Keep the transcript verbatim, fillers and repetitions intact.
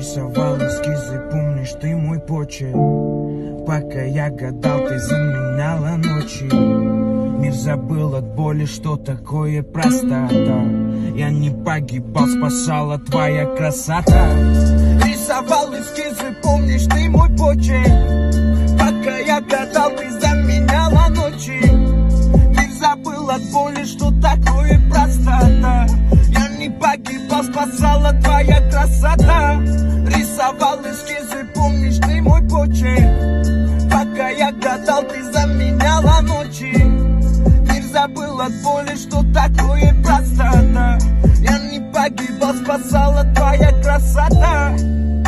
Рисовал эскизы, помнишь ты мой почерк? Пока я гадал, ты заменяла ночи. Мир забыл от боли, что такое простота. Я не погибал, спасала твоя красота. Рисовал эскизы, помнишь ты мой почерк? Пока я гадал, ты заменяла ночи. Мир забыл от боли, что такое простота. Я не погибал, спасала твоя красота. Рисовал эскизы, помнишь ты мой почерк? Пока я гадал, ты заменяла ночи. Мир забыл от боли, что такое простота. Я не погибал, спасала твоя красота.